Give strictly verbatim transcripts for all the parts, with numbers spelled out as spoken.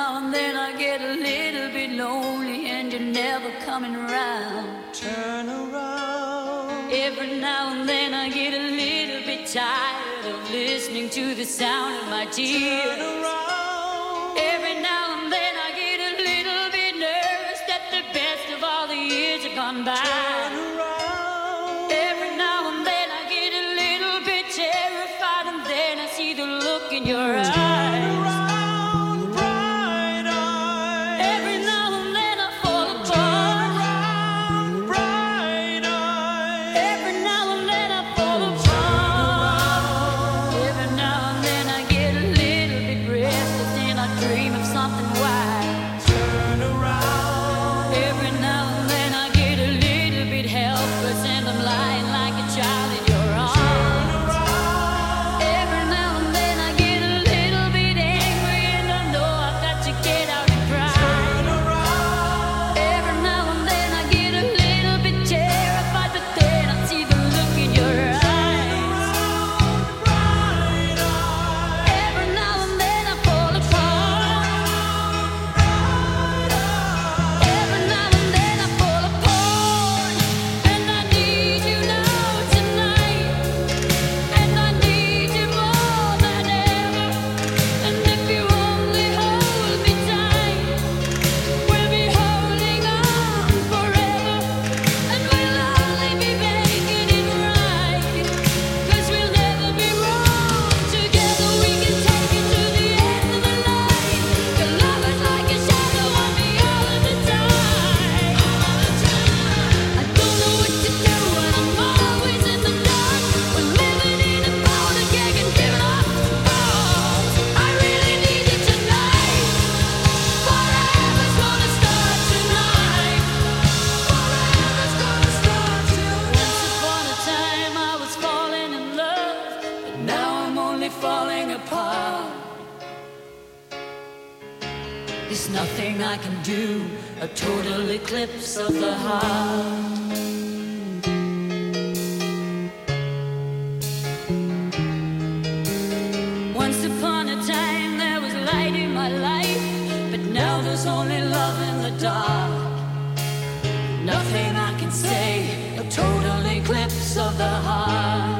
now and then I get a little bit lonely and you're never coming around. Turn around. Every now and then I get a little bit tired of listening to the sound of my tears. Turn around. Every now and then I get a little bit nervous that the best of all the years have gone by. Turn around. Every now and then I get a little bit terrified and then I see the look in your eyes. A total eclipse of the heart. Once upon a time there was light in my life, but now there's only love in the dark. Nothing I can say, a total eclipse of the heart.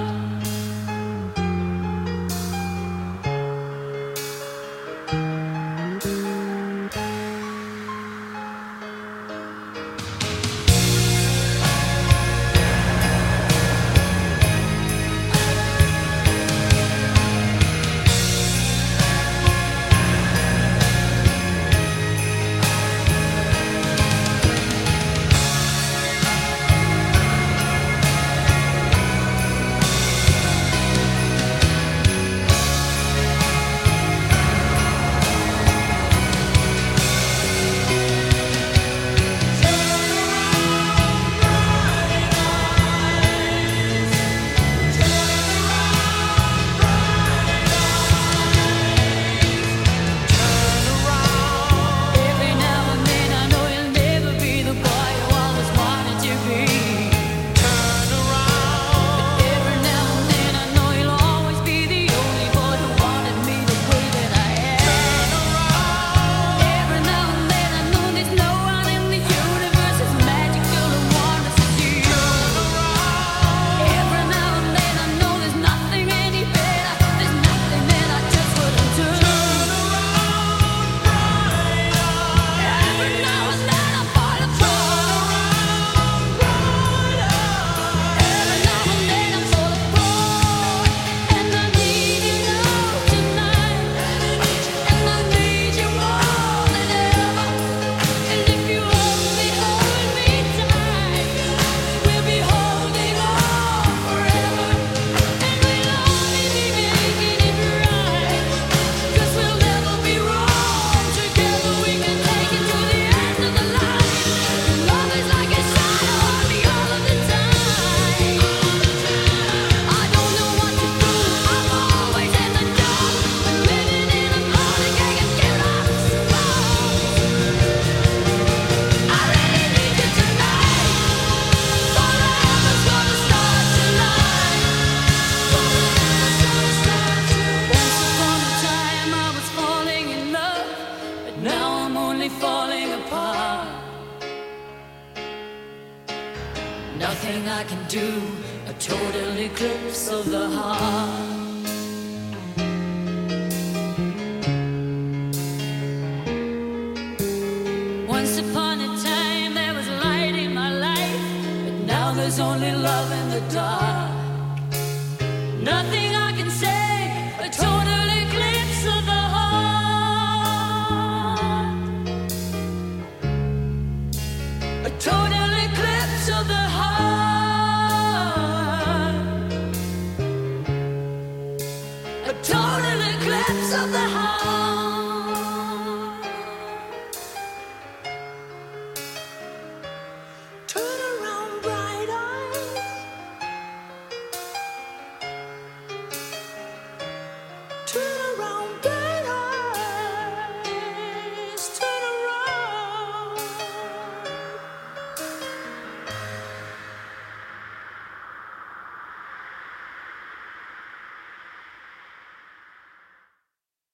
do. A total eclipse of the heart. Once upon a time there was light in my life, but now there's only love in the dark. Nothing I can say, a total eclipse of the heart. A total eclipse of the heart. A total eclipse of the heart.